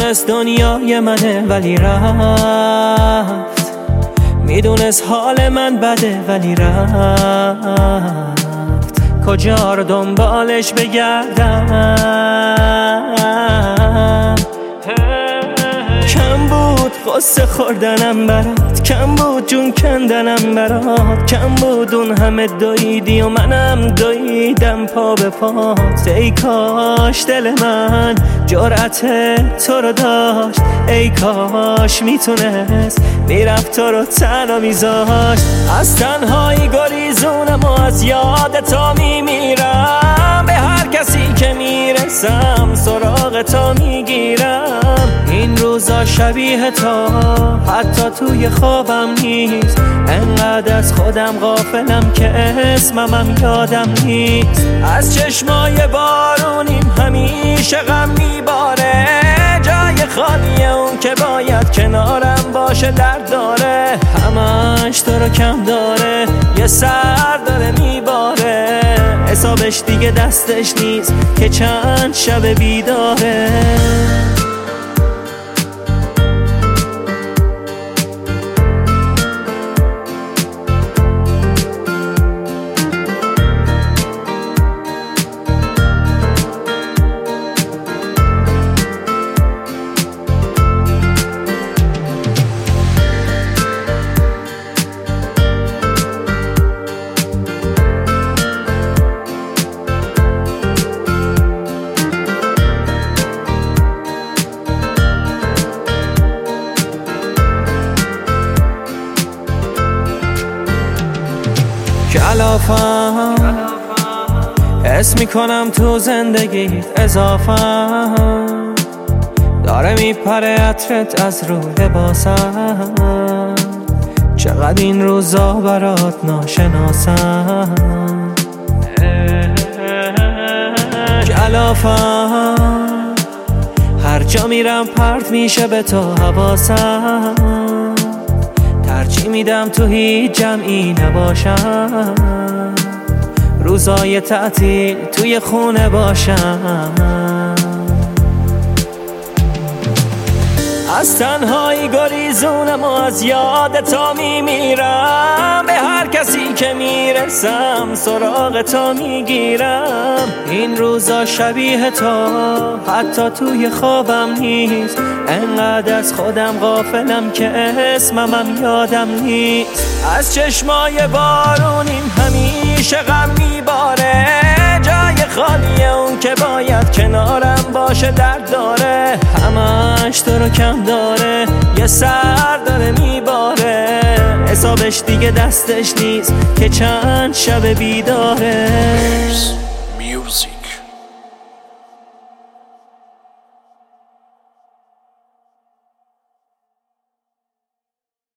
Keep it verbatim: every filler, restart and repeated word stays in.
میدونست دنیای منه ولی رفت، میدونست حال من بده ولی رفت. کجا رو دنبالش بگردم؟ کم بود قصه خوردنم برات، کم بود جون کندنم برات، کم بود اون همه دویدی و منم دویدم پا به پات. ای کاش دل من جرأت تو رو داشت، ای کاش میتونست میرفت تو رو تنها میذاشت. از تنهایی گریزونم و از یاد تو میمیرم، به هر کسی که میرسم سراغ تو میگیرم. این روزا شبیه تو حتی توی خوابم نیست، انقدر از خودم غافلم که اسممم یادم نیست. از چشمای بارونیم همیشه غم میباره، جای خالیه اون که باید کنارم باشه درد داره. همش تو رو کم داره، یه سر داره میباره، حسابش دیگه دستش نیست که چند شب بیداره. کلافم حس میکنم تو زندگیت اضافم، داره میپره عطرت از رو لباسم. چقدر این روزا برات ناشناسم، کلافم هر جا میرم پرت میشه به تو حواسم. ترجیح میدم تو هیچ جمعی نباشم، روزای تعطیل توی خونه باشم. از تنهایی گریزونم و از یاد تو میمیرم، به هر کسی که میرسم سراغ تو میگیرم. این روزا شبیه تو حتی توی خوابم نیست، انقدر از خودم غافلم که اسممم یادم نیست. از چشمای بارونیم همیشه غم میباره، جای خالیه اون که باید کنارم باشه درد داره. همش تو رو کم داره، یه سر داره میباره، حسابش دیگه دستش نیست که چند شب بیداره. Music